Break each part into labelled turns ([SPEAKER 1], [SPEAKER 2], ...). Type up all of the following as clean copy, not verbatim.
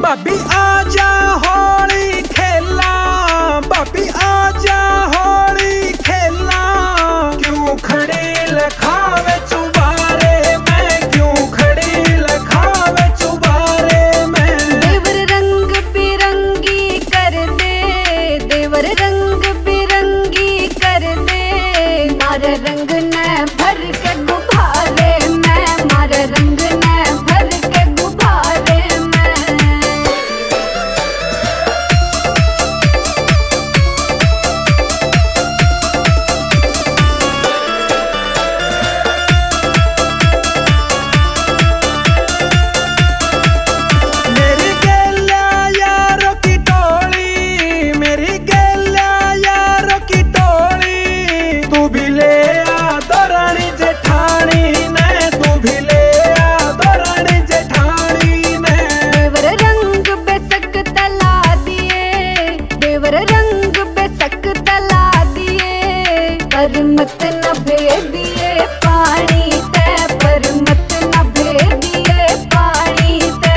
[SPEAKER 1] भाभी आजा होली खेला, भाभी आजा होली खेला। क्यों खड़ी लखावे चुबारे में, क्यों खड़ी लखावे चुबारे में।
[SPEAKER 2] देवर रंग बिरंगी कर दे, देवर रंग बिरंगी कर दे। मारे रंग ने भर के गुब्बारे में, मारे रंग ने भर के गुब्बारे में।
[SPEAKER 1] मेरी गेल्या यारों की टोली, मेरी गेल्या यारों की टोली। तू भी ले आ दौरानी जेठानी ने, तू भी ले आ दौरानी जेठानी ने।
[SPEAKER 2] देवर रंग बेसक तला दिए, देवर रंग बेसक तला दिए। पर मत न भेदिए पानी ते, पर मत न भेदिए पानी ते।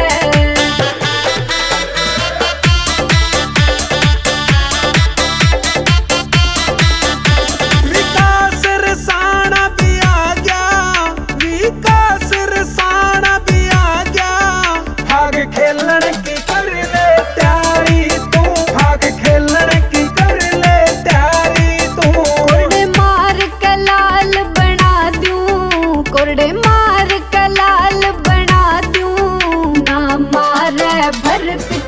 [SPEAKER 1] विकास रसाना भी आ गया, विकास रसाना भी आ गया। भाग खेलने की कर ले तैयारी तू, भाग खेलने की कर ले तैयारी तू।
[SPEAKER 2] कोरडे मार के लाल बना दूं, कोरडे मार के लाल बना दूं। ना मारे भर